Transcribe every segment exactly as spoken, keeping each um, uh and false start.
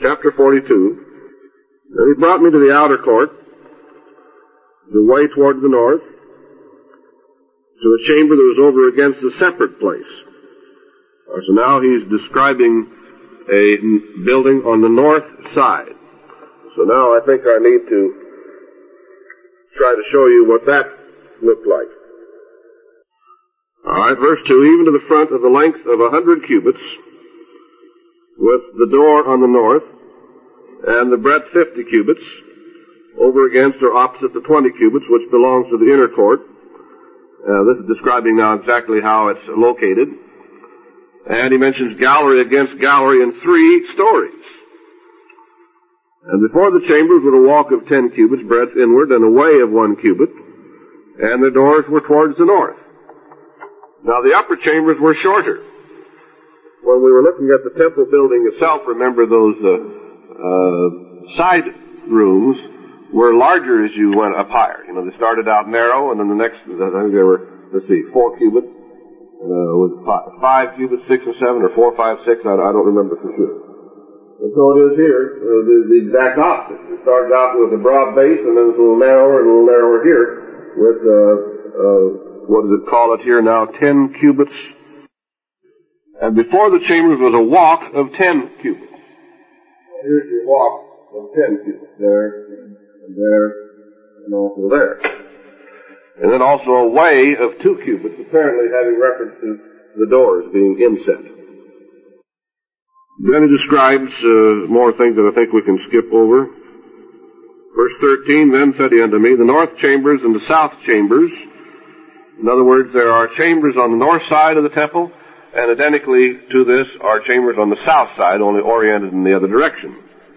chapter forty-two. And he brought me to the outer court, the way toward the north, to a chamber that was over against a separate place. Uh, so now he's describing a n- building on the north side. So now I think I need to try to show you what that looked like. All right, verse two, even to the front of the length of a hundred cubits, with the door on the north, and the breadth fifty cubits, over against or opposite the twenty cubits, which belongs to the inner court. Uh, this is describing now exactly how it's located. And he mentions gallery against gallery in three stories. And before the chambers was a walk of ten cubits, breadth inward, and a way of one cubit, and the doors were towards the north. Now the upper chambers were shorter. When we were looking at the temple building itself, remember those uh, uh, side rooms were larger as you went up higher. You know, they started out narrow, and then the next, I think they were, let's see, four cubits, uh, was it five, five cubits, six or seven, or four, five, six, I, I don't remember for sure. And so it is here, uh, the, the exact opposite. It started out with a broad base, and then it's a little narrower and a little narrower here, with, uh, uh, what does it call it here now, ten cubits. And before the chambers was a walk of ten cubits. Well, here's your walk of ten cubits, there, and there, and also there. And then also a way of two cubits, apparently having reference to the doors being inset. Then he describes uh, more things that I think we can skip over. Verse thirteen, then said he unto me, the north chambers and the south chambers. In other words, there are chambers on the north side of the temple, and identically to this are chambers on the south side, only oriented in the other direction.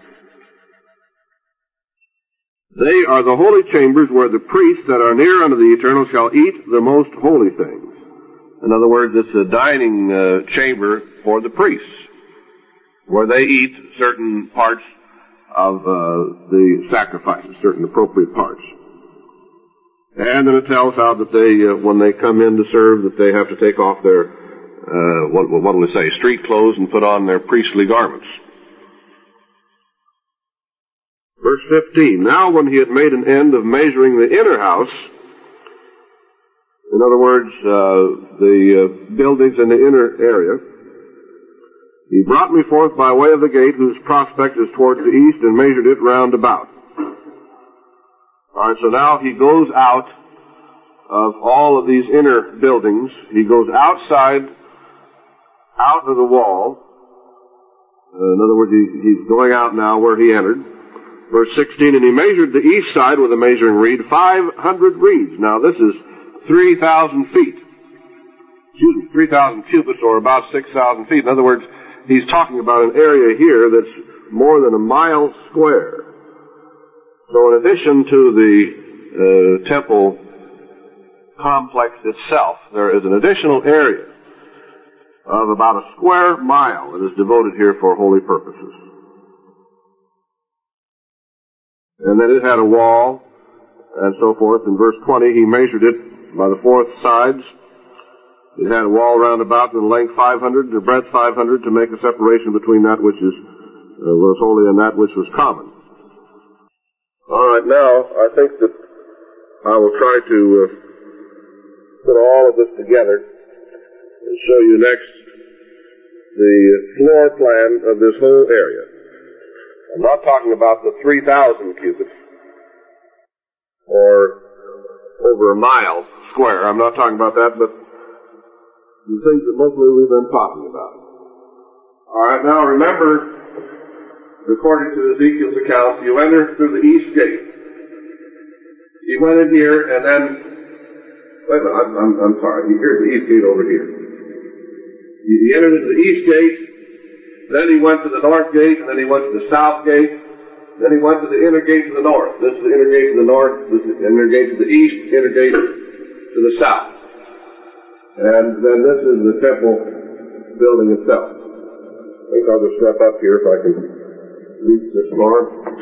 They are the holy chambers where the priests that are near unto the eternal shall eat the most holy things. In other words, it's a dining uh, chamber for the priests, where they eat certain parts of uh, the sacrifices, certain appropriate parts. And then it tells how that they, uh, when they come in to serve, that they have to take off their, uh, what, what do we say, street clothes and put on their priestly garments. Verse fifteen, now when he had made an end of measuring the inner house, in other words, uh, the uh, buildings in the inner area, he brought me forth by way of the gate whose prospect is towards the east and measured it round about. All right, so now he goes out of all of these inner buildings. He goes outside, out of the wall. Uh, in other words, he, he's going out now where he entered. Verse sixteen, and he measured the east side with a measuring reed, five hundred reeds. Now this is three thousand feet. Excuse me, three thousand cubits, or about six thousand feet. In other words, he's talking about an area here that's more than a mile square. So in addition to the uh, temple complex itself, there is an additional area of about a square mile that is devoted here for holy purposes. And then it had a wall, and so forth. In verse twenty, he measured it by the four sides. It had a wall round about, and the length five hundred, the breadth five hundred, to make a separation between that which is uh, was holy and that which was common. All right, now I think that I will try to uh, put all of this together and show you next the floor plan of this whole area. I'm not talking about the three thousand cubits or over a mile square. I'm not talking about that, but the things that mostly we've been talking about. All right, now remember, according to Ezekiel's account, you enter through the east gate. You went in here, and then, wait a minute, I'm, I'm, I'm sorry, here's the east gate over here. You, you entered into the east gate, then he went to the north gate, and then he went to the south gate, then he went to the inner gate to the north. This is the inner gate to the north, this is the inner gate to the east, inner gate to the south. And then this is the temple building itself. I think I'll just step up here if I can reach this far.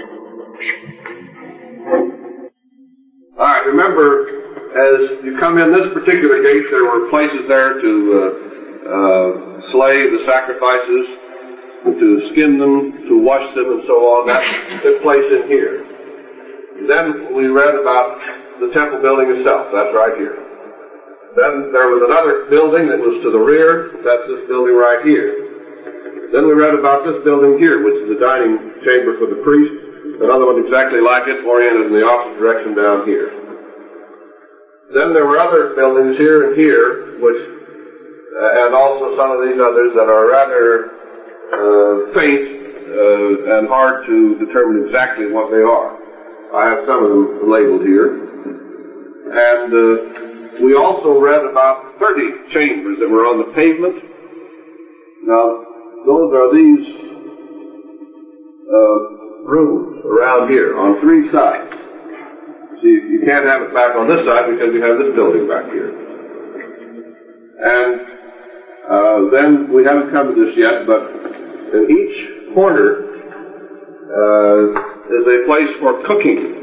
Alright, remember, as you come in this particular gate, there were places there to uh, uh, slay the sacrifices to skin them, to wash them, and so on. That took place in here. Then we read about the temple building itself. That's right here. Then there was another building that was to the rear. That's this building right here. Then we read about this building here, which is the dining chamber for the priest. Another one exactly like it, oriented in the opposite direction down here. Then there were other buildings here and here, which, uh, and also some of these others that are rather uh, faint uh, and hard to determine exactly what they are. I have some of them labeled here. And uh, we also read about thirty chambers that were on the pavement. Now, those are these uh, rooms around here on three sides. See, you can't have it back on this side because you have this building back here. And uh, then we haven't come to this yet, but in each corner uh, is a place for cooking.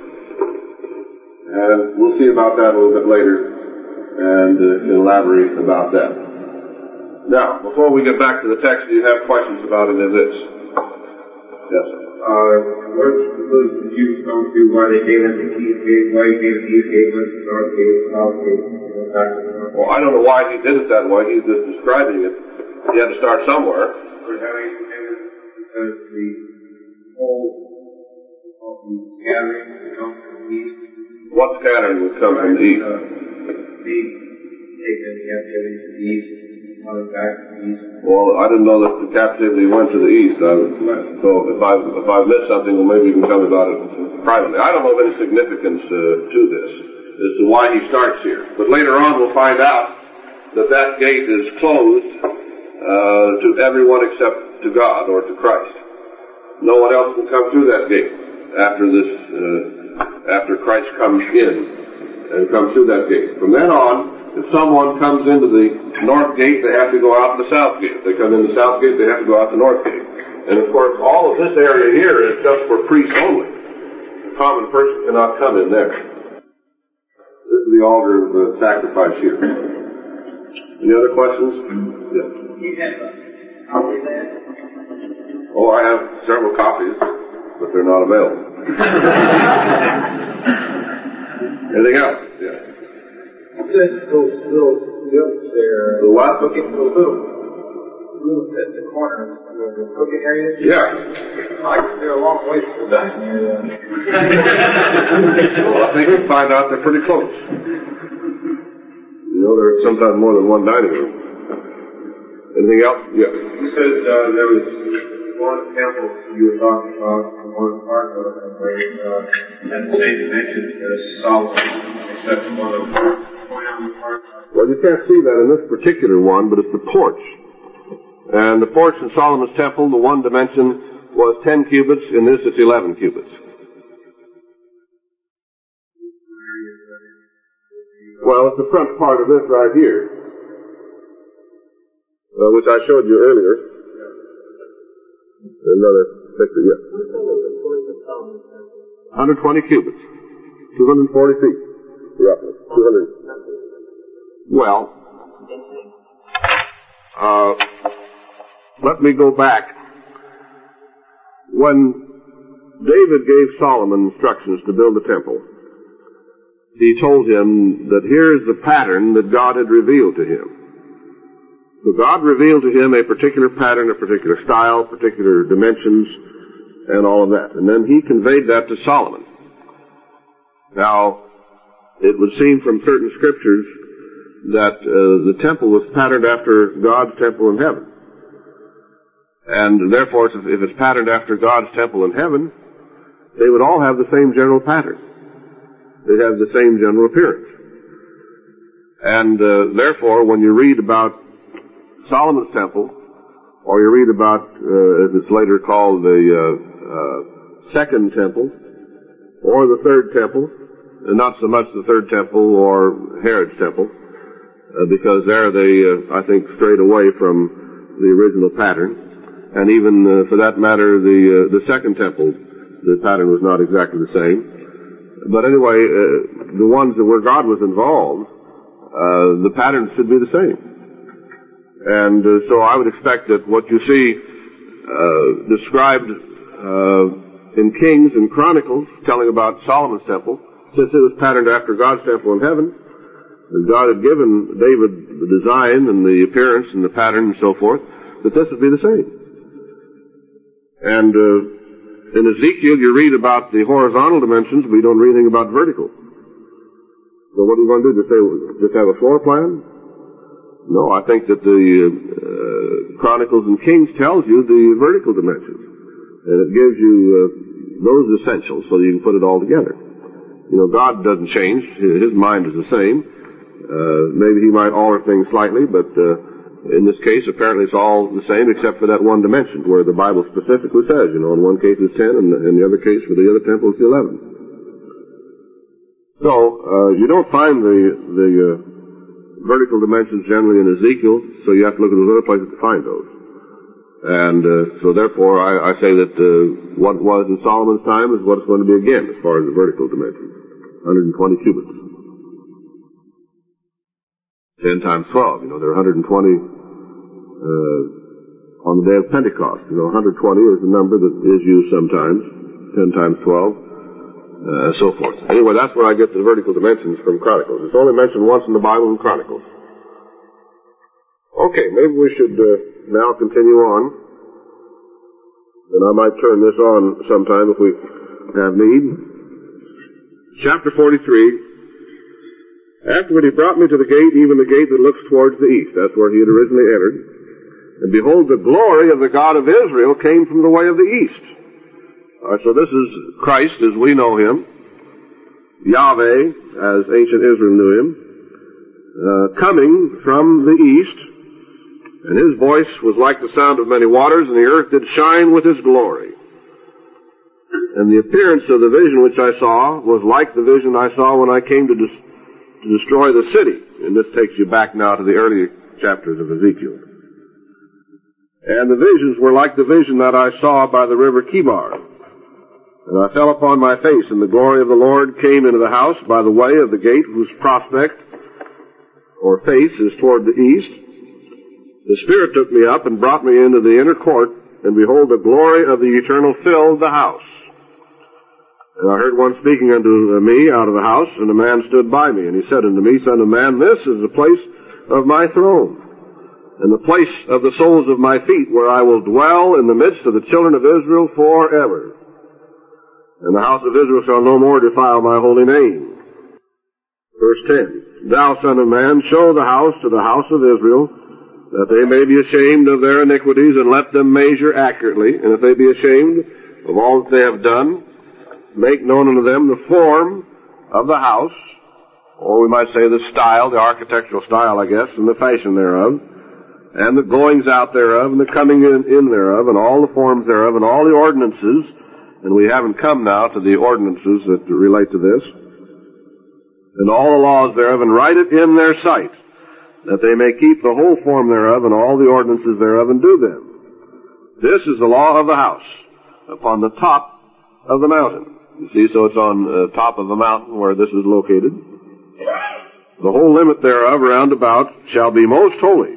And we'll see about that a little bit later and uh, elaborate about that. Now, before we get back to the text, do you have questions about any of this? Yes. Uh, what conclusion did you come to why they gave him the east gate, why he gave the east gate, went to the north gate, the south gate, and back to the north? Well, I don't know why he did it that way. He's just describing it. He had to start somewhere. Would it have any significance because the whole of the scattering would come from the east? What scattering would come from the east? Uh, the taken into captivity to the east, coming back to the east. Well, I didn't know that the captivity went to the east. I, so if I if I missed something, well, maybe you can tell me about it privately. I don't know of any significance uh, to this as to why he starts here. But later on, we'll find out that that gate is closed uh, to everyone except to God or to Christ. No one else can come through that gate after this. Uh, after Christ comes in and comes through that gate. From then on, if someone comes into the north gate, they have to go out the south gate. If they come in the south gate, they have to go out the north gate. And of course, all of this area here is just for priests only. The common person cannot come in there. This is the altar of the sacrifice here. Any other questions? Yes. You have a copy of that? Oh, I have several copies, but they're not available. Anything else? Yeah. You said those little buildings there. The what? Cooking, those little, little at the corner, the cooking areas. Yeah. I guess they're a long way from the dining area. Well, I think you find out they're pretty close. You know, there's sometimes more than one dining room. Anything else? Yeah. You said uh, there was one temple you were talking about, one part of it, where uh, had the same dimensions as Solomon, except one of them point out the part. Well, you can't see that in this particular one, but it's the porch. And the porch in Solomon's temple, the one dimension was ten cubits. In this, it's eleven cubits. Well, it's the front part of this right here, uh, which I showed you earlier. Another picture, yes. one hundred twenty cubits. two hundred forty feet. Roughly. two hundred. Well, uh, let me go back. When David gave Solomon instructions to build the temple, he told him that here's the pattern that God had revealed to him. So God revealed to him a particular pattern, a particular style, particular dimensions, and all of that. And then he conveyed that to Solomon. Now, it would seem from certain scriptures that uh, the temple was patterned after God's temple in heaven. And therefore, if it's patterned after God's temple in heaven, they would all have the same general pattern. They'd have the same general appearance. And uh, therefore, when you read about Solomon's temple, or you read about, uh, as it's later called, the uh, uh, second temple, or the third temple, and not so much the third temple or Herod's temple, uh, because there they, uh, I think, strayed away from the original pattern, and even, uh, for that matter, the uh, the second temple, the pattern was not exactly the same. But anyway, uh, the ones that where God was involved, uh, the pattern should be the same. And uh, so I would expect that what you see uh, described uh, in Kings and Chronicles, telling about Solomon's temple, since it was patterned after God's temple in heaven, and God had given David the design and the appearance and the pattern and so forth, that this would be the same. And uh, in Ezekiel, you read about the horizontal dimensions, but you don't read anything about vertical. So what are you going to do? Just say, just have a floor plan? No, I think that the uh, Chronicles and Kings tells you the vertical dimensions. And it gives you uh, those essentials so you can put it all together. You know, God doesn't change. His mind is the same. Uh, maybe he might alter things slightly, but uh, in this case, apparently it's all the same except for that one dimension where the Bible specifically says, you know, in one case it's ten, and in the other case for the other temple it's eleven. So, uh, you don't find the, the uh, vertical dimensions generally in Ezekiel, so you have to look at those other places to find those. And uh, so therefore I, I say that uh, what was in Solomon's time is what it's going to be again as far as the vertical dimensions. one hundred twenty cubits. ten times twelve, you know, there are one hundred twenty uh, on the day of Pentecost. You know, one hundred twenty is the number that is used sometimes, ten times twelve, uh, and so forth. Anyway, that's where I get the vertical dimensions from Chronicles. It's only mentioned once in the Bible in Chronicles. Okay, maybe we should uh, now continue on. And I might turn this on sometime if we have need. Chapter forty-three. Afterward he brought me to the gate, even the gate that looks towards the east. That's where he had originally entered. And behold, the glory of the God of Israel came from the way of the east. Uh, so this is Christ as we know him, Yahweh as ancient Israel knew him, uh, coming from the east. And his voice was like the sound of many waters, and the earth did shine with his glory. And the appearance of the vision which I saw was like the vision I saw when I came to dis- to destroy the city. And this takes you back now to the early chapters of Ezekiel. And the visions were like the vision that I saw by the river Kibar. And I fell upon my face, and the glory of the Lord came into the house by the way of the gate, whose prospect, or face, is toward the east. The Spirit took me up and brought me into the inner court, and behold, the glory of the Eternal filled the house. And I heard one speaking unto me out of the house, and a man stood by me, and he said unto me, Son of man, this is the place of my throne, and the place of the soles of my feet, where I will dwell in the midst of the children of Israel forever. And the house of Israel shall no more defile my holy name. Verse ten. Thou, son of man, show the house to the house of Israel, that they may be ashamed of their iniquities, and let them measure accurately. And if they be ashamed of all that they have done, make known unto them the form of the house, or we might say the style, the architectural style, I guess, and the fashion thereof, and the goings out thereof, and the coming in, in thereof, and all the forms thereof, and all the ordinances. And we haven't come now to the ordinances that relate to this, and all the laws thereof, and write it in their sight, that they may keep the whole form thereof, and all the ordinances thereof, and do them. This is the law of the house, upon the top of the mountain. You see, so it's on uh, top of the mountain where this is located. The whole limit thereof round about shall be most holy.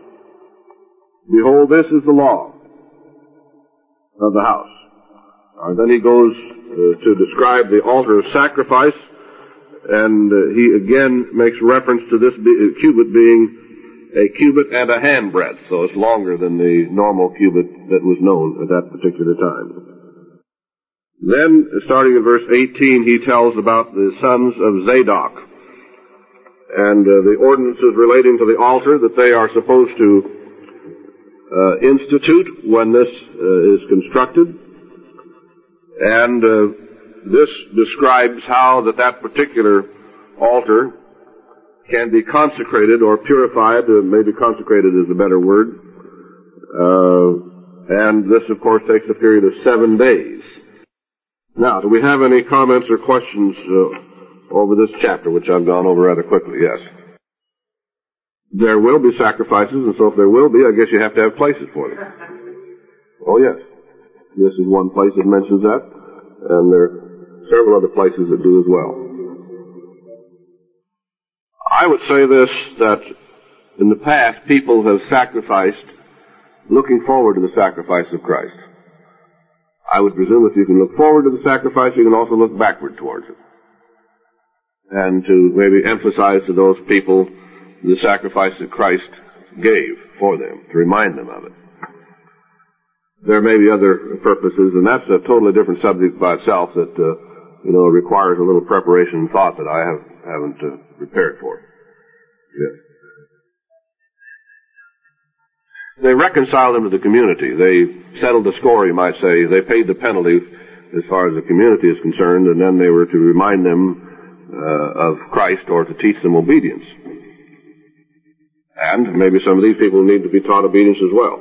Behold, this is the law of the house. Uh, then he goes uh, to describe the altar of sacrifice, and uh, he again makes reference to this be- uh, cubit being a cubit and a handbreadth, so it's longer than the normal cubit that was known at that particular time. Then, starting in verse eighteen, he tells about the sons of Zadok and uh, the ordinances relating to the altar that they are supposed to uh, institute when this uh, is constructed. And uh, this describes how that that particular altar can be consecrated or purified. Uh, maybe consecrated is a better word. Uh, and this, of course, takes a period of seven days. Now, do we have any comments or questions uh, over this chapter, which I've gone over rather quickly? Yes. There will be sacrifices, and so if there will be, I guess you have to have places for them. Oh, yes. This is one place that mentions that, and there are several other places that do as well. I would say this, that in the past, people have sacrificed looking forward to the sacrifice of Christ. I would presume if you can look forward to the sacrifice, you can also look backward towards it. And to maybe emphasize to those people the sacrifice that Christ gave for them, to remind them of it. There may be other purposes, and that's a totally different subject by itself that, uh, you know, requires a little preparation and thought that I have, haven't uh, prepared for. Yes. They reconciled them to the community. They settled the score, you might say. They paid the penalty as far as the community is concerned, and then they were to remind them uh, of Christ or to teach them obedience. And maybe some of these people need to be taught obedience as well.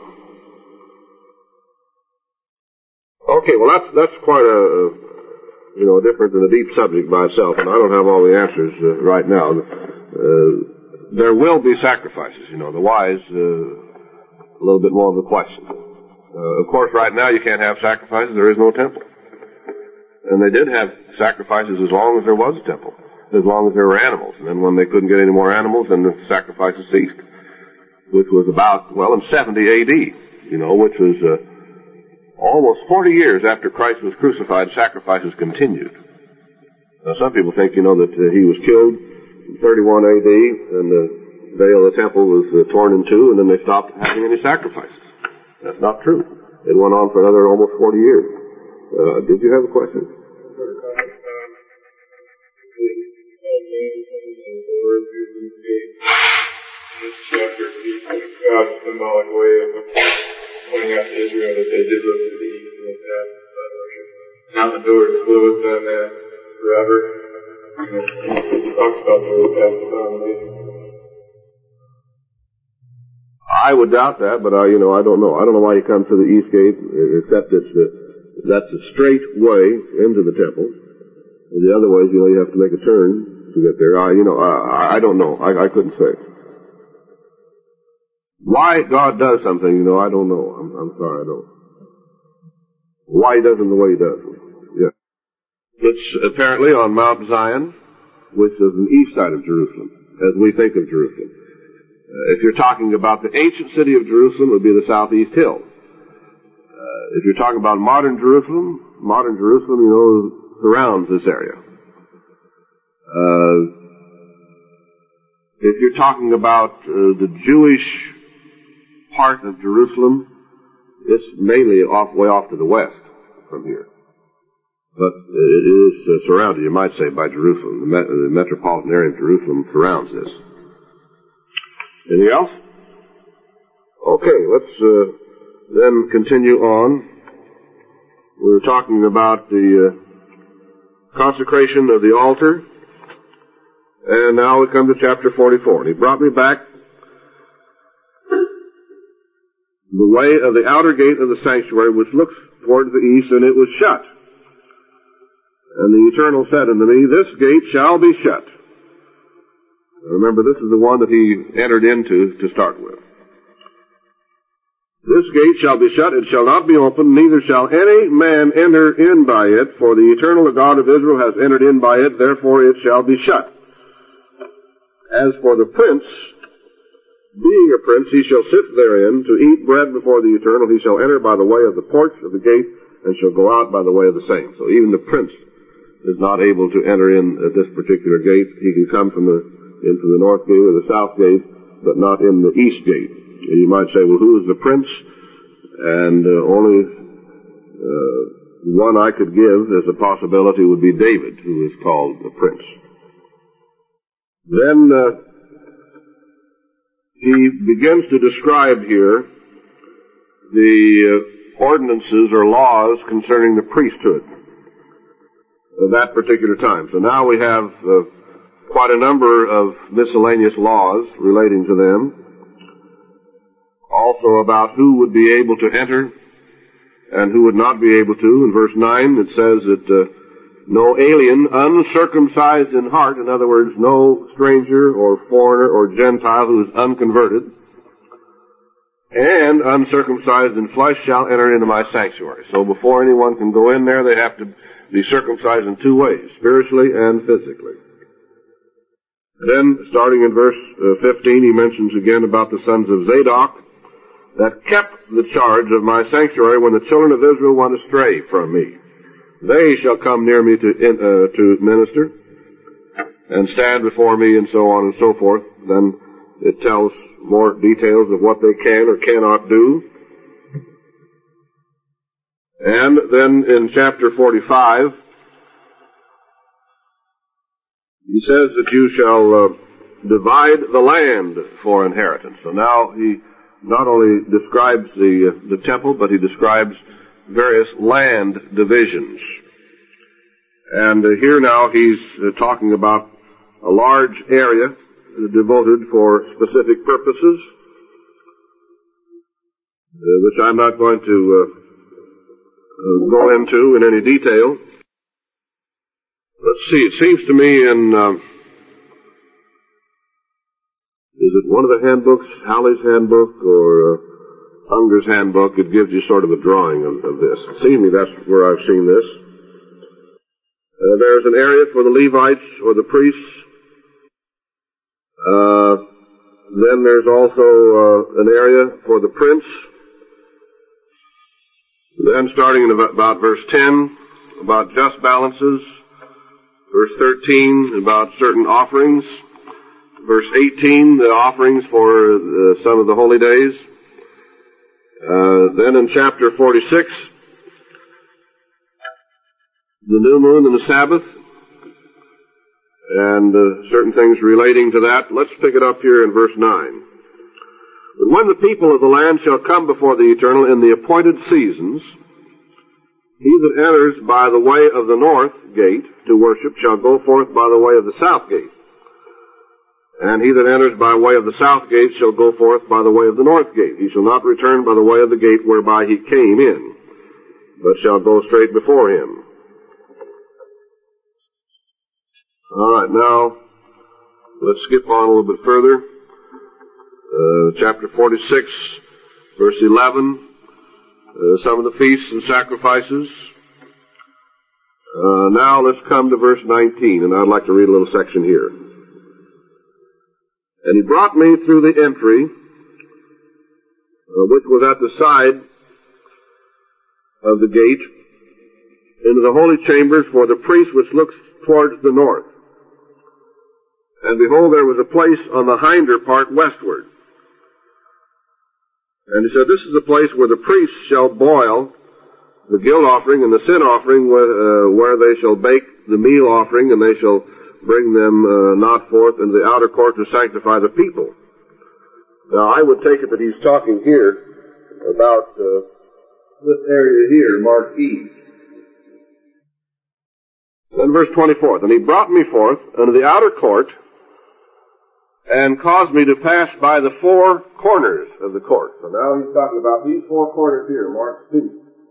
Okay, well that's that's quite a, a you know a different and a deep subject by itself, and I don't have all the answers uh, right now. Uh, there will be sacrifices, you know. The wise. Uh, A little bit more of a question. Uh, of course, right now you can't have sacrifices. There is no temple. And they did have sacrifices as long as there was a temple, as long as there were animals. And then when they couldn't get any more animals, then the sacrifices ceased, which was about, well, in seventy A D, you know, which was uh, almost forty years after Christ was crucified, sacrifices continued. Now, some people think, you know, that uh, he was killed in thirty-one A D, and the uh, veil of the temple was uh, torn in two, and then they stopped having any sacrifices. That's not true. It went on for another almost forty years. Uh, did you have a question? This chapter speaks of God's symbolic way of pointing out to Israel that they did look to the east and that now the door is closed on that forever. It talks about the way past the foundation. I would doubt that, but I, you know, I don't know. I don't know why he comes to the east gate, except it's the, that's a straight way into the temple. And the other ways, you know, you have to make a turn to get there. I, you know, I, I don't know. I, I couldn't say. Why God does something, you know, I don't know. I'm, I'm sorry, I don't. Why he does it the way he does it. Yeah. It's apparently on Mount Zion, which is the east side of Jerusalem, as we think of Jerusalem. Uh, if you're talking about the ancient city of Jerusalem, it would be the southeast hill. Uh, if you're talking about modern Jerusalem, modern Jerusalem, you know, surrounds this area. Uh, if you're talking about uh, the Jewish part of Jerusalem, it's mainly off, way off to the west from here. But it is uh, surrounded, you might say, by Jerusalem. The, met- the metropolitan area of Jerusalem surrounds this. Anything else? Okay, let's uh, then continue on. We were talking about the uh, consecration of the altar, and now we come to chapter forty-four. And he brought me back the way of the outer gate of the sanctuary, which looks toward the east, and it was shut. And the Eternal said unto me, This gate shall be shut. Remember, this is the one that he entered into to start with. This gate shall be shut, it shall not be opened, neither shall any man enter in by it, for the Eternal God of Israel has entered in by it, therefore it shall be shut. As for the prince, being a prince, he shall sit therein to eat bread before the Eternal. He shall enter by the way of the porch of the gate, and shall go out by the way of the same. So even the prince is not able to enter in at this particular gate. He can come from the into the north gate or the south gate, but not in the east gate. And you might say, well, who is the prince? And uh, only uh, one I could give as a possibility would be David, who is called the prince. Then uh, he begins to describe here the uh, ordinances or laws concerning the priesthood of that particular time. So now we have uh, quite a number of miscellaneous laws relating to them. Also about who would be able to enter and who would not be able to. In verse nine it says that uh, no alien uncircumcised in heart, in other words, no stranger or foreigner or Gentile who is unconverted, and uncircumcised in flesh shall enter into my sanctuary. So before anyone can go in there, they have to be circumcised in two ways, spiritually and physically. Then, starting in verse uh, fifteen, he mentions again about the sons of Zadok, that kept the charge of my sanctuary when the children of Israel went astray from me. They shall come near me to, uh, to minister and stand before me, and so on and so forth. Then it tells more details of what they can or cannot do. And then in chapter forty-five, he says that you shall uh, divide the land for inheritance. So now he not only describes the, uh, the temple, but he describes various land divisions. And uh, here now he's uh, talking about a large area uh, devoted for specific purposes, uh, which I'm not going to uh, uh, go into in any detail. Let's see, it seems to me in, uh, is it one of the handbooks, Halley's handbook, or uh, Unger's handbook, it gives you sort of a drawing of, of this. It seems to me that's where I've seen this. Uh, there's an area for the Levites or the priests. Uh, then there's also uh, an area for the prince. Then starting in about, about verse ten, about just balances. Verse thirteen, about certain offerings. Verse eighteen, the offerings for uh, some of the holy days. Uh, then in chapter forty-six, the new moon and the Sabbath, and uh, certain things relating to that. Let's pick it up here in verse nine. But when the people of the land shall come before the Eternal in the appointed seasons, he that enters by the way of the north gate to worship shall go forth by the way of the south gate. And he that enters by way of the south gate shall go forth by the way of the north gate. He shall not return by the way of the gate whereby he came in, but shall go straight before him. All right, now let's skip on a little bit further. Uh, chapter forty-six, verse eleven. Uh, some of the feasts and sacrifices. Uh, now let's come to verse nineteen, and I'd like to read a little section here. And he brought me through the entry, uh, which was at the side of the gate, into the holy chambers for the priest which looks towards the north. And behold, there was a place on the hinder part westward. And he said, this is the place where the priests shall boil the guilt offering and the sin offering, where, uh, where they shall bake the meal offering, and they shall bring them uh, not forth into the outer court to sanctify the people. Now, I would take it that he's talking here about uh, this area here, marked E. Then verse twenty-four, and he brought me forth unto the outer court, and caused me to pass by the four corners of the court. So now he's talking about these four corners here, marked C.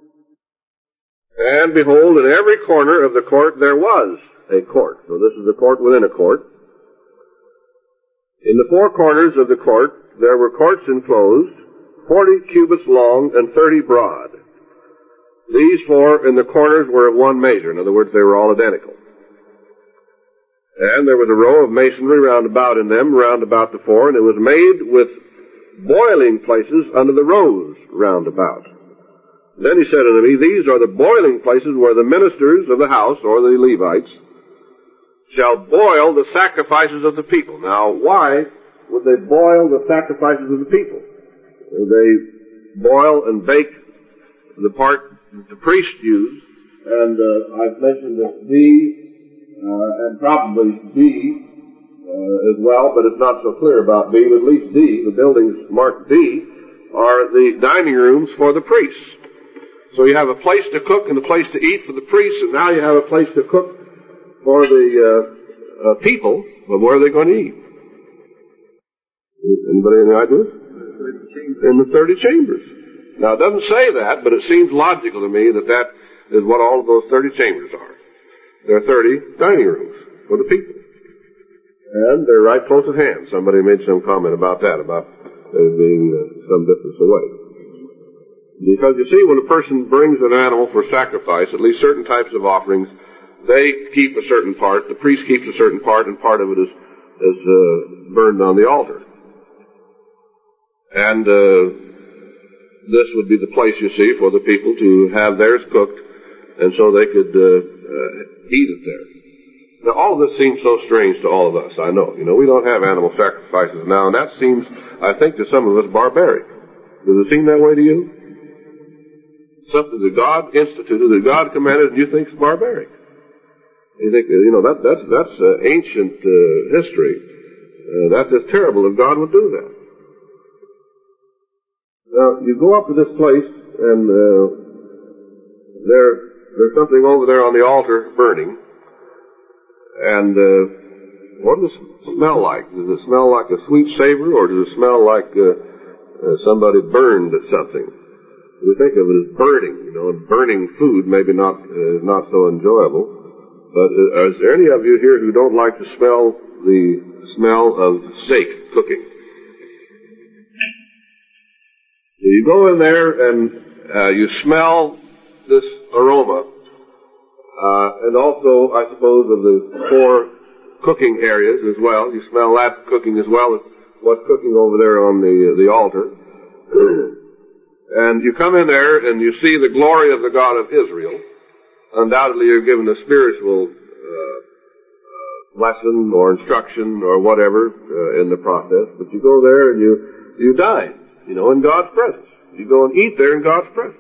And behold, in every corner of the court there was a court. So this is a court within a court. In the four corners of the court there were courts enclosed, forty cubits long and thirty broad. These four in the corners were of one measure. In other words, they were all identical. And there was a row of masonry round about in them, round about the four, and it was made with boiling places under the rows round about. Then he said unto me, these are the boiling places where the ministers of the house, or the Levites, shall boil the sacrifices of the people. Now, why would they boil the sacrifices of the people? They boil and bake the part that the priest used, and uh, I've mentioned that D, uh, and probably D uh, as well, but it's not so clear about B, but at least D, the buildings marked D, are the dining rooms for the priests. So you have a place to cook and a place to eat for the priests, and now you have a place to cook for the uh, uh, people, but where are they going to eat? Anybody have any ideas? In the thirty chambers. Now, it doesn't say that, but it seems logical to me that that is what all of those thirty chambers are. There are thirty dining rooms for the people. And they're right close at hand. Somebody made some comment about that, about there being uh, some distance away. Because you see, when a person brings an animal for sacrifice, at least certain types of offerings, they keep a certain part, the priest keeps a certain part, and part of it is, is uh, burned on the altar. And uh, this would be the place, you see, for the people to have theirs cooked, and so they could uh, uh, eat it there. Now, all of this seems so strange to all of us, I know. You know, we don't have animal sacrifices now, and that seems, I think, to some of us barbaric. Does it seem that way to you? Something that God instituted, that God commanded, and you think is barbaric. You think, you know, that, that's, that's uh, ancient uh, history. Uh, that's just terrible if God would do that. Now, you go up to this place, and uh, there, there's something over there on the altar burning. And uh, what does it smell like? Does it smell like a sweet savor, or does it smell like uh, uh, somebody burned at something? We think of it as burning, you know, and burning food maybe not uh, not so enjoyable. But uh, is there any of you here who don't like to smell the smell of steak cooking? You go in there and uh, you smell this aroma. Uh, and also, I suppose, of the four cooking areas as well. You smell that cooking as well as what's cooking over there on the the altar. And you come in there and you see the glory of the God of Israel. Undoubtedly, you're given a spiritual uh, uh, lesson or instruction or whatever uh, in the process. But you go there and you you dine, you know, in God's presence. You go and eat there in God's presence.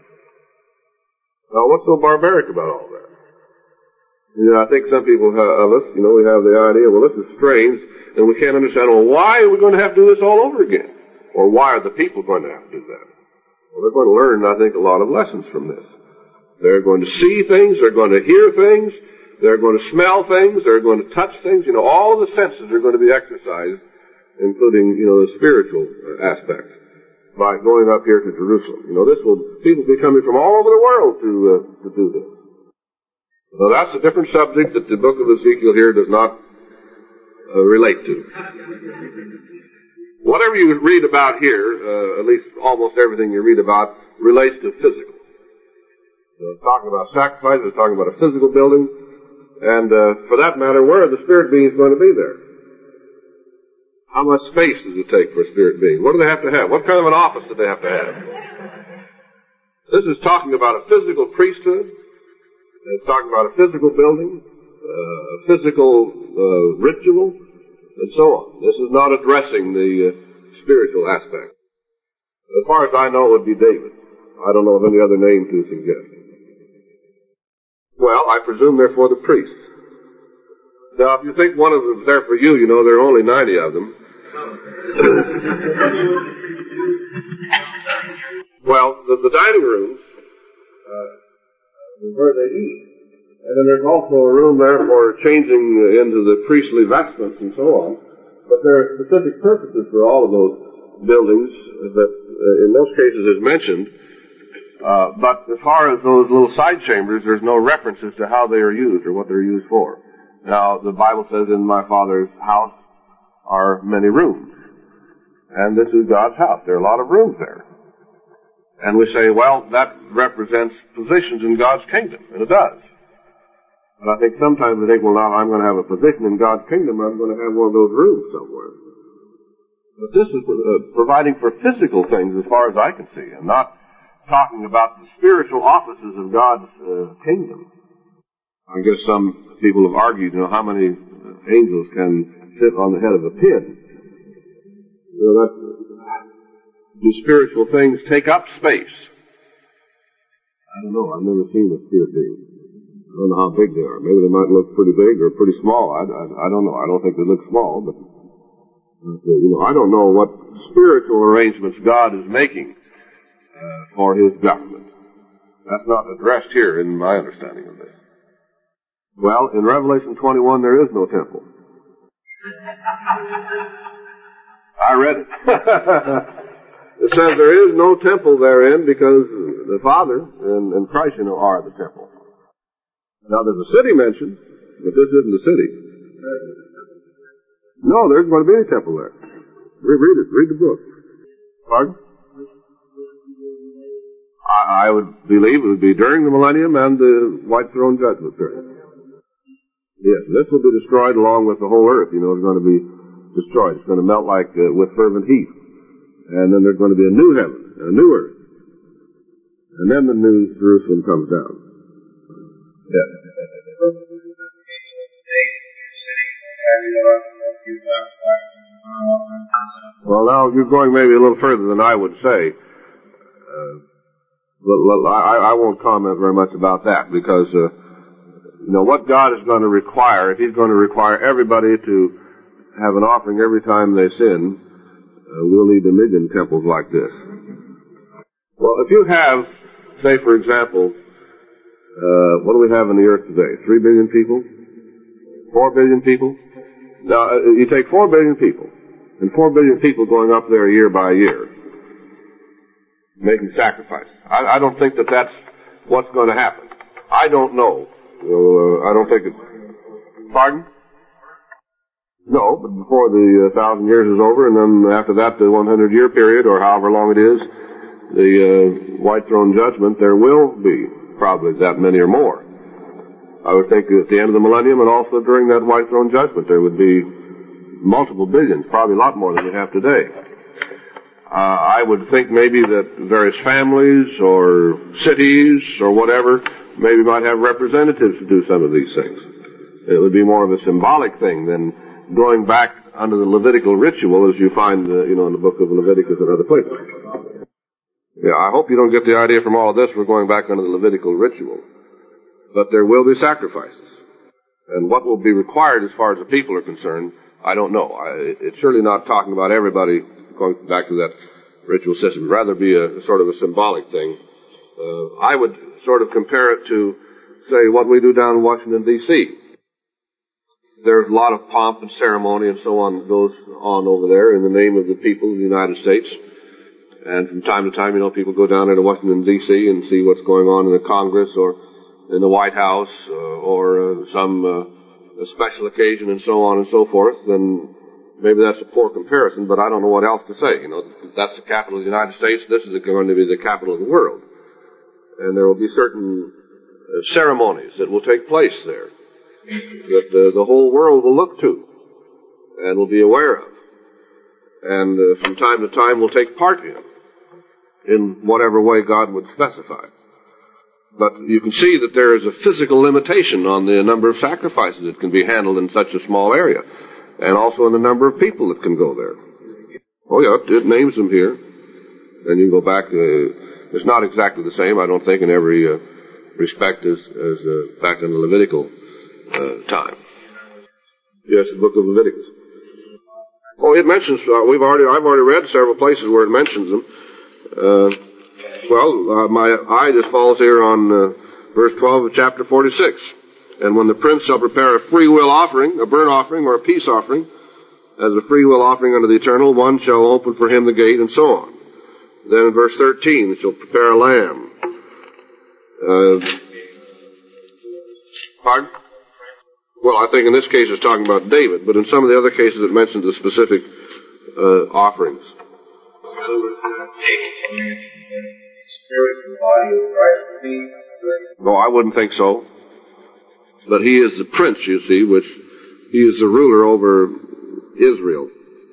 Now, what's so barbaric about all that? You know, I think some people of us, you know, we have the idea, well, this is strange, and we can't understand, well, why are we going to have to do this all over again? Or why are the people going to have to do that? Well, they're going to learn, I think, a lot of lessons from this. They're going to see things, they're going to hear things, they're going to smell things, they're going to touch things, you know, all of the senses are going to be exercised, including, you know, the spiritual aspect, by going up here to Jerusalem. You know, this will, people will be coming from all over the world to, uh, to do this. Now, that's a different subject that the book of Ezekiel here does not uh, relate to. Whatever you read about here, uh, at least almost everything you read about, relates to physical. So it's talking about sacrifice, it's talking about a physical building, and uh, for that matter, where are the spirit beings going to be there? How much space does it take for a spirit being? What do they have to have? What kind of an office do they have to have? This is talking about a physical priesthood. It's talking about a physical building, uh, a physical uh, ritual, and so on. This is not addressing the uh, spiritual aspect. As far as I know, it would be David. I don't know of any other name to suggest. Well, I presume they're for the priests. Now, if you think one of them's there for you, you know, there are only ninety of them. Well, the, the dining rooms, uh, where they eat. And then there's also a room there for changing into the priestly vestments and so on. But there are specific purposes for all of those buildings that uh, in most cases is mentioned. Uh, but as far as those little side chambers, there's no references to how they are used or what they're used for. Now, the Bible says, in my Father's house are many rooms. And this is God's house. There are a lot of rooms there. And we say, well, that represents positions in God's kingdom, and it does. But I think sometimes we think, well, now I'm going to have a position in God's kingdom, I'm going to have one of those rooms somewhere. But this is uh, providing for physical things as far as I can see, and not talking about the spiritual offices of God's uh, kingdom. I guess some people have argued, you know, how many angels can sit on the head of a pin. You know, that... Do spiritual things take up space? I don't know. I've never seen a spirit being. I don't know how big they are. Maybe they might look pretty big or pretty small. I, I, I don't know. I don't think they look small, but, but uh, you know, I don't know what spiritual arrangements God is making uh, for His government. That's not addressed here in my understanding of this. Well, in Revelation twenty-one, there is no temple. I read it. It says there is no temple therein because the Father and, and Christ, you know, are the temple. Now, there's a city mentioned, but this isn't the city. No, there isn't going to be any temple there. Read, read it. Read the book. Pardon? I, I would believe it would be during the millennium and the white throne judgment period. Yes, this will be destroyed along with the whole earth. You know, it's going to be destroyed. It's going to melt like uh, with fervent heat. And then there's going to be a new heaven, and a new earth. And then the new Jerusalem comes down. Yes. Well, now you're going maybe a little further than I would say. Uh, I, I won't comment very much about that because, uh, you know, what God is going to require, if He's going to require everybody to have an offering every time they sin, uh, we'll need a million temples like this. Well, if you have, say, for example, uh, what do we have in the earth today? Three billion people? Four billion people? Now, uh, you take four billion people, and four billion people going up there year by year, making sacrifices. I, I don't think that that's what's going to happen. I don't know. You know uh, I don't think it... Pardon? No, but before the uh, thousand years is over, and then after that, the one hundred year period, or however long it is, the uh, white throne judgment, there will be probably that many or more. I would think at the end of the millennium and also during that white throne judgment, there would be multiple billions, probably a lot more than we have today. Uh, I would think maybe that various families or cities or whatever maybe might have representatives to do some of these things. It would be more of a symbolic thing than going back under the Levitical ritual as you find, uh, you know, in the book of Leviticus and other places. Yeah, I hope you don't get the idea from all of this we're going back under the Levitical ritual. But there will be sacrifices. And what will be required as far as the people are concerned, I don't know. I, it's surely not talking about everybody going back to that ritual system. It would rather be a, a sort of a symbolic thing. Uh, I would sort of compare it to, say, what we do down in Washington, D C There's a lot of pomp and ceremony and so on that goes on over there in the name of the people of the United States. And from time to time, you know, people go down there to Washington, D C and see what's going on in the Congress or in the White House, uh, or uh, some uh, a special occasion and so on and so forth, then maybe that's a poor comparison, but I don't know what else to say. You know, that's the capital of the United States, this is going to be the capital of the world. And there will be certain uh, ceremonies that will take place there that uh, the whole world will look to and will be aware of. And uh, from time to time will take part in, in whatever way God would specify. But you can see that there is a physical limitation on the number of sacrifices that can be handled in such a small area, and also in the number of people that can go there. Oh yeah, it names them here. And you can go back, uh, it's not exactly the same, I don't think, in every uh, respect as, as uh, back in the Levitical uh, time. Yes, the book of Leviticus. Oh, it mentions, uh, we've already, I've already read several places where it mentions them. Uh, Well, uh, my eye just falls here on uh, verse twelve of chapter forty-six. And when the prince shall prepare a free will offering, a burnt offering or a peace offering, as a free will offering unto the Eternal, one shall open for him the gate, and so on. Then in verse thirteen, shall prepare a lamb. Uh, pardon? Well, I think in this case it's talking about David, but in some of the other cases it mentions the specific uh, offerings. No, I wouldn't think so. But he is the prince, you see, which he is the ruler over Israel.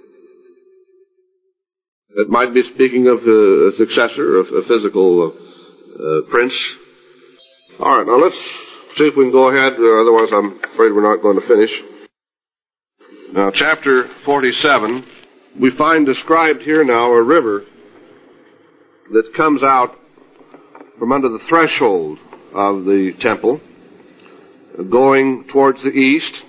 It might be speaking of a successor, a physical uh, uh, prince. All right, now let's see if we can go ahead. Uh, otherwise, I'm afraid we're not going to finish. Now, chapter forty-seven, we find described here now a river that comes out from under the threshold of the temple, going towards the east,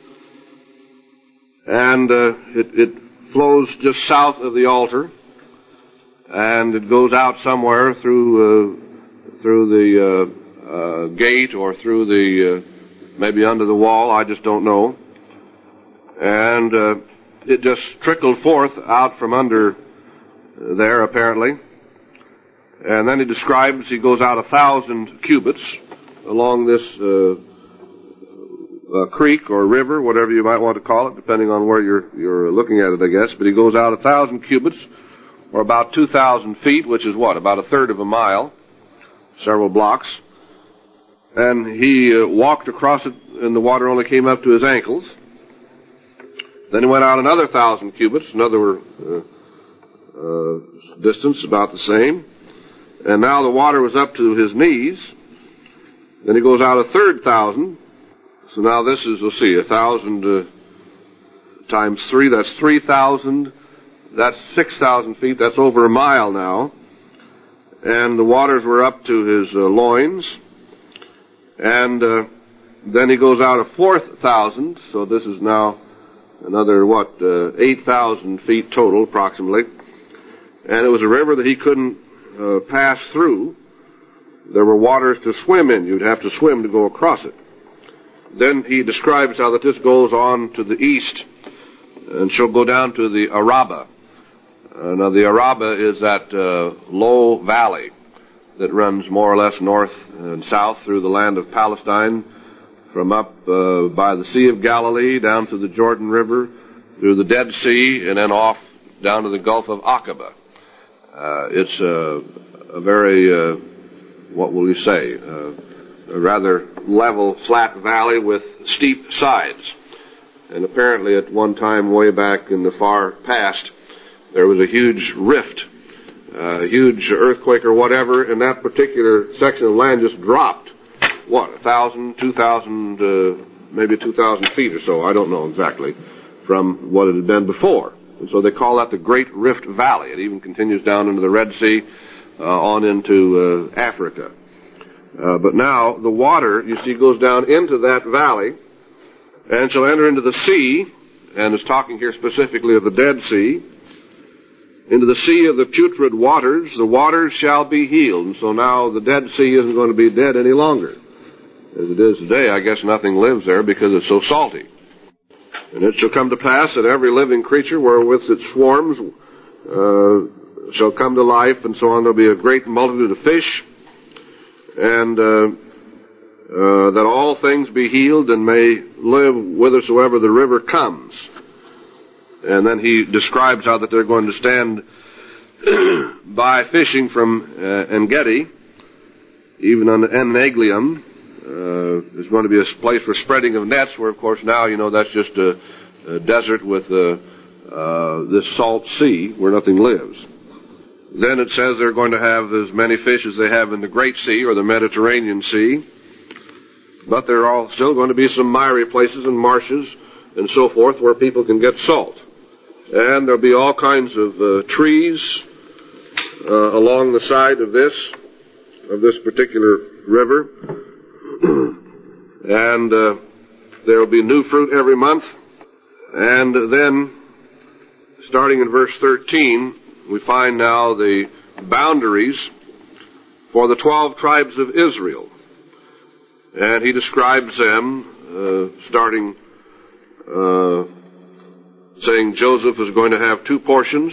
and uh, it, it flows just south of the altar, and it goes out somewhere through uh, through the uh, uh, gate or through the uh, maybe under the wall. I just don't know, and uh, it just trickled forth out from under there apparently. And then he describes, he goes out a thousand cubits along this uh, uh, creek or river, whatever you might want to call it, depending on where you're you're looking at it, I guess. But he goes out a thousand cubits, or about two thousand feet, which is what, about a third of a mile, several blocks. And he uh, walked across it, and the water only came up to his ankles. Then he went out another thousand cubits, another uh, uh, distance, about the same. And now the water was up to his knees. Then he goes out a third thousand. So now this is, we'll see, a thousand uh, times three, that's three thousand. That's six thousand feet. That's over a mile now. And the waters were up to his uh, loins. And uh, then he goes out a fourth thousand. So this is now another, what, uh, eight thousand feet total, approximately. And it was a river that he couldn't uh, pass through. There were waters to swim in. You'd have to swim to go across it. Then he describes how that this goes on to the east and shall go down to the Araba. Uh, now the Araba is that uh, low valley that runs more or less north and south through the land of Palestine, from up uh, by the Sea of Galilee down to the Jordan River, through the Dead Sea, and then off down to the Gulf of Aqaba. Uh, it's a, a very, uh, what will you say, uh, a rather level, flat valley with steep sides. And apparently at one time way back in the far past, there was a huge rift, a huge earthquake or whatever, and that particular section of land just dropped, what, a thousand, two thousand, uh, maybe two thousand feet or so, I don't know exactly, from what it had been before. And so they call that the Great Rift Valley. It even continues down into the Red Sea, uh, on into uh, Africa. Uh, but now the water, you see, goes down into that valley and shall enter into the sea, and is talking here specifically of the Dead Sea, into the sea of the putrid waters. The waters shall be healed. And so now the Dead Sea isn't going to be dead any longer. As it is today, I guess nothing lives there because it's so salty. And it shall come to pass that every living creature wherewith it swarms uh, shall come to life, and so on. There'll be a great multitude of fish, and uh, uh, that all things be healed and may live whithersoever the river comes. And then he describes how that they're going to stand by fishing from uh, En-Gedi, even on En-Neglium. Uh, there's going to be a place for spreading of nets, where, of course, now, you know, that's just a, a desert with uh, uh, this salt sea where nothing lives. Then it says they're going to have as many fish as they have in the Great Sea or the Mediterranean Sea. But there are still going to be some miry places and marshes and so forth where people can get salt. And there'll be all kinds of uh, trees uh, along the side of this, of this particular river. And uh, there'll be new fruit every month. And then, starting in verse thirteen, we find now the boundaries for the twelve tribes of Israel. And he describes them, uh, starting, uh, saying Joseph is going to have two portions.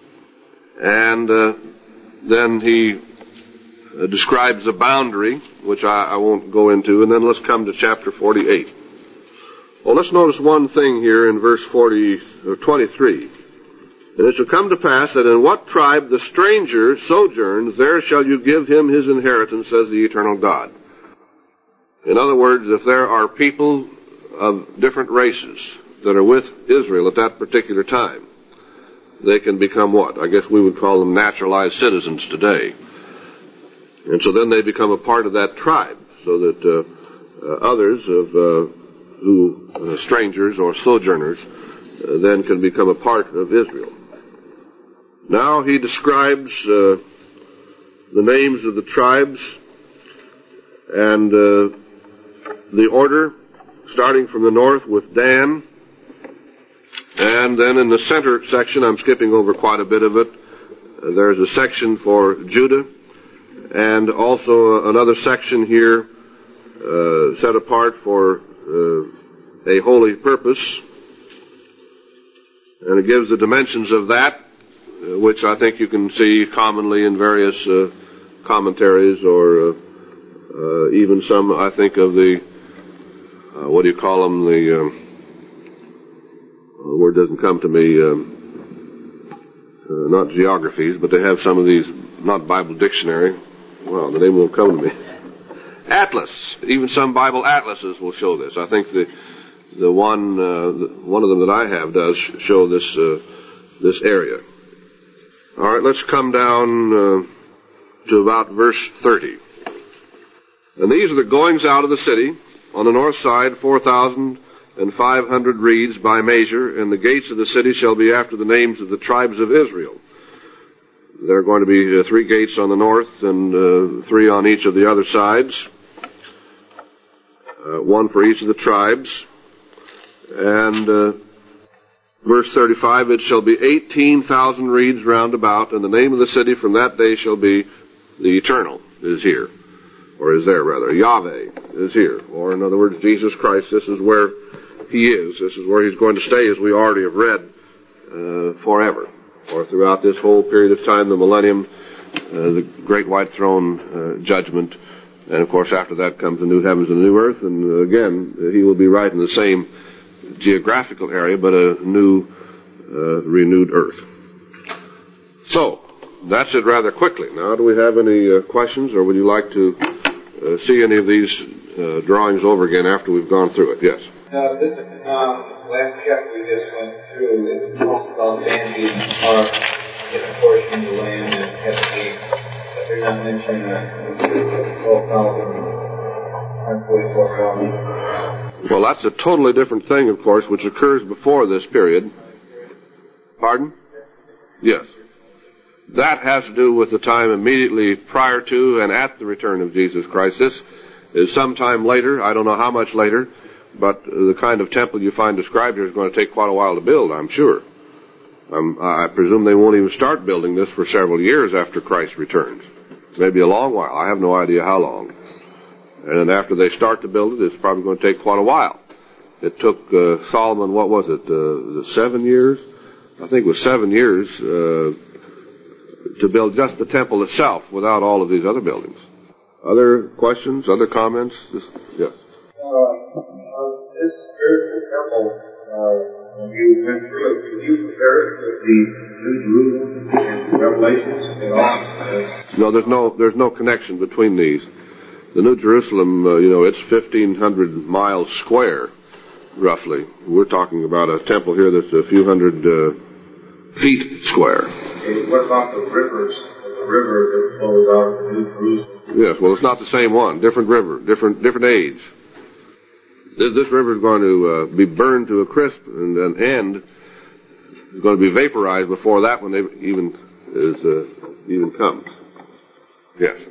And uh, then he uh, describes a boundary, which I, I won't go into. And then let's come to chapter forty-eight. Well, let's notice one thing here in verse forty, or twenty-three. And it shall come to pass that in what tribe the stranger sojourns, there shall you give him his inheritance, says the eternal God. In other words, if there are people of different races that are with Israel at that particular time, they can become what? I guess we would call them naturalized citizens today. And so then they become a part of that tribe, so that uh, uh, others of uh, who uh, strangers or sojourners uh, then can become a part of Israel. Now he describes uh, the names of the tribes and uh, the order, starting from the north with Dan, and then in the center section, I'm skipping over quite a bit of it, uh, there's a section for Judah, and also another section here uh, set apart for uh, a holy purpose, and it gives the dimensions of that, uh, which I think you can see commonly in various uh, commentaries, or uh, uh, even some, I think, of the, uh, what do you call them, the, um, the word doesn't come to me, um, uh, not geographies, but they have some of these, not Bible dictionary, well, the name won't come to me. Atlas, even some Bible atlases will show this. I think the the one uh, the, one of them that I have does show this uh, this area. All right, let's come down uh, to about verse thirty. And these are the goings out of the city. On the north side, four thousand five hundred reeds by measure, and the gates of the city shall be after the names of the tribes of Israel. There are going to be uh, three gates on the north and uh, three on each of the other sides, uh, one for each of the tribes. And uh, verse thirty-five, it shall be eighteen thousand reeds round about, and the name of the city from that day shall be the Eternal is here, or is there rather. Yahweh is here, or in other words, Jesus Christ. This is where he is. This is where he's going to stay, as we already have read, uh, forever, or throughout this whole period of time, the millennium, uh, the great white throne uh, judgment, and of course after that comes the new heavens and the new earth, and uh, again, uh, he will be right in the same geographical area, but a new, uh, renewed earth. So, that's it rather quickly. Now, do we have any uh, questions, or would you like to uh, see any of these uh, drawings over again after we've gone through it? Yes? Uh, this um, last chapter we just went through, it talks about Bandy are in a portion of the land and Hesed, but they're not mentioning uh, twelve thousand forty-four thousand. Well, that's a totally different thing, of course, which occurs before this period. Pardon? Yes. That has to do with the time immediately prior to and at the return of Jesus Christ. This is sometime later. I don't know how much later, but the kind of temple you find described here is going to take quite a while to build, I'm sure. Um, I presume they won't even start building this for several years after Christ returns. Maybe a long while. I have no idea how long. And then after they start to build it, it's probably going to take quite a while. It took uh, Solomon, what was it, uh, seven years? I think it was seven years uh, to build just the temple itself without all of these other buildings. Other questions, other comments? Just, yes. Uh, uh, this earthly temple, uh, when you went through it, could you compare it with the New Jerusalem and Revelations at all? Uh, no, there's no there's no connection between these. The New Jerusalem, uh, you know, it's fifteen hundred miles square, roughly. We're talking about a temple here that's a few hundred uh, feet square. Okay, what about the rivers? The river that flows out of the New Jerusalem? Yes, well, it's not the same one. Different river, different different age. This, this river is going to uh, be burned to a crisp, and an end is going to be vaporized before that one even is uh, even comes. Yes.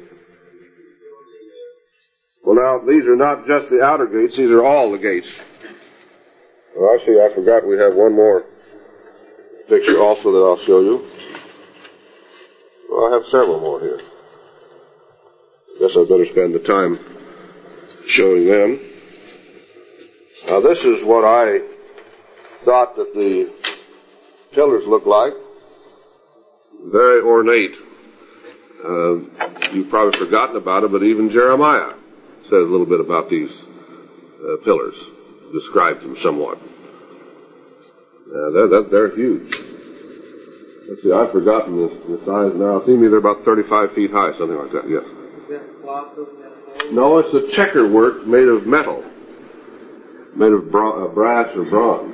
Well, now, these are not just the outer gates, these are all the gates. Well, I see, I forgot we have one more picture also that I'll show you. Well, I have several more here. Guess I'd better spend the time showing them. Now, this is what I thought that the pillars look like. Very ornate. Uh, you've probably forgotten about it, but even Jeremiah says a little bit about these uh, pillars, describes them somewhat. Uh, they're, they're, they're huge. Let's see, I've forgotten the, the size now. It seems they're about thirty-five feet high, something like that, yes. Is that cloth over that? No, it's a checker work made of metal, made of bra- uh, brass or bronze.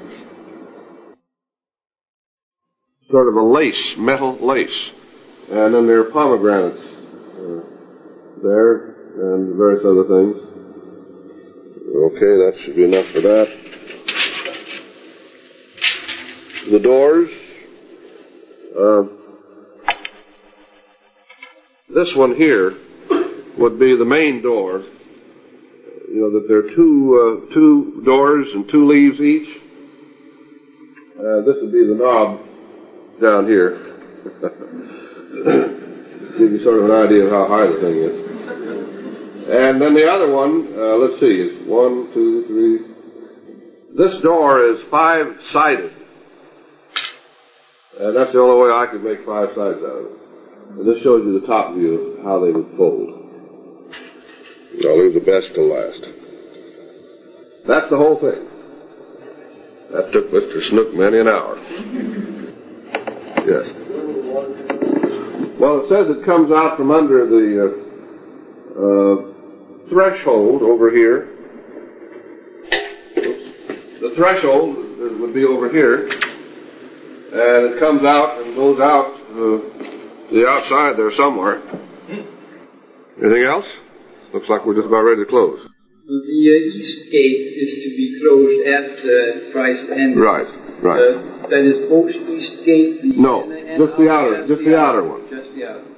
Sort of a lace, metal lace. And then there are pomegranates uh, there, and various other things. Okay, that should be enough for that. The doors. Uh, this one here would be the main door. You know that there are two uh, two doors and two leaves each. Uh, this would be the knob down here. Give you sort of an idea of how high the thing is. And then the other one, uh, let's see, is one, two, three. This door is five-sided. And that's the only way I could make five sides out of it. And this shows you the top view of how they would fold. I'll leave the best till last. That's the whole thing. That took Mister Snook many an hour. Yes. Well, it says it comes out from under the uh, uh, threshold over here. Oops. The threshold would be over here. and it comes out and goes out uh, the outside there somewhere. Anything else? Looks like we're just about ready to close. The uh, east gate is to be closed at the price of entry. Right, right. Uh, that is both east gate. The no, and, and just the outer, just, just the, the outer, outer one. Just the outer.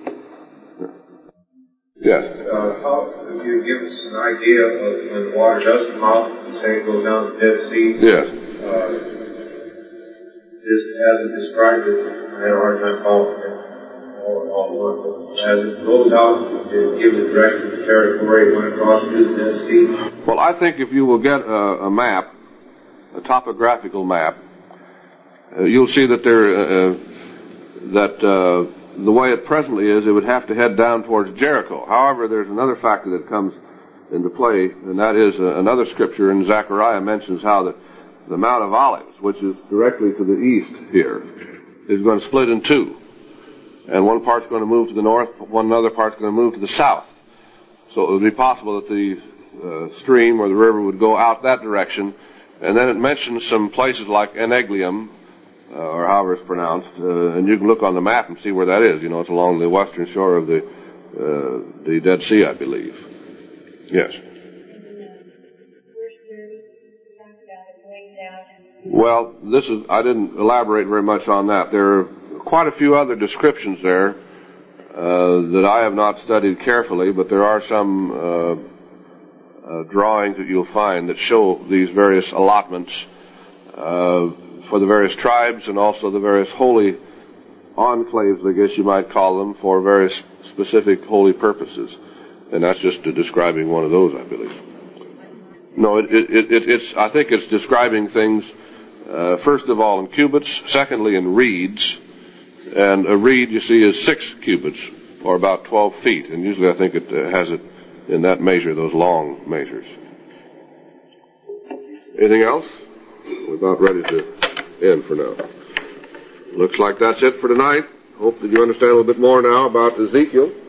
Yes. Uh, how, if you give us an idea of when the water does come out, say it goes down to the Dead Sea. Yes. Uh, just as it described it, I had a hard time following it. All, all one. As it goes out, it gives the direction of the territory it went across to the Dead Sea. Well, I think if you will get a, a map, a topographical map, uh, you'll see that there, uh, that uh, the way it presently is, it would have to head down towards Jericho. However, there's another factor that comes into play, and that is uh, another scripture in Zechariah mentions how the, the Mount of Olives, which is directly to the east here, is going to split in two. And one part's going to move to the north, one other part's going to move to the south. So it would be possible that the uh, stream or the river would go out that direction. And then it mentions some places like Eneglium, uh, or however it's pronounced, uh, and you can look on the map and see where that is. You know, it's along the western shore of the uh, the Dead Sea, I believe. Yes. Well, this is, I didn't elaborate very much on that. There are quite a few other descriptions there uh, that I have not studied carefully, but there are some uh, uh, drawings that you'll find that show these various allotments uh, for the various tribes and also the various holy enclaves, I guess you might call them, for various specific holy purposes. And that's just uh, describing one of those, I believe. No, it, it, it, it's, I think it's describing things, uh, first of all in cubits, secondly in reeds, and a reed, you see, is six cubits, or about twelve feet, and usually I think it uh, has it in that measure, those long measures. Anything else? We're about ready to end for now. Looks like that's it for tonight. Hope that you understand a little bit more now about Ezekiel.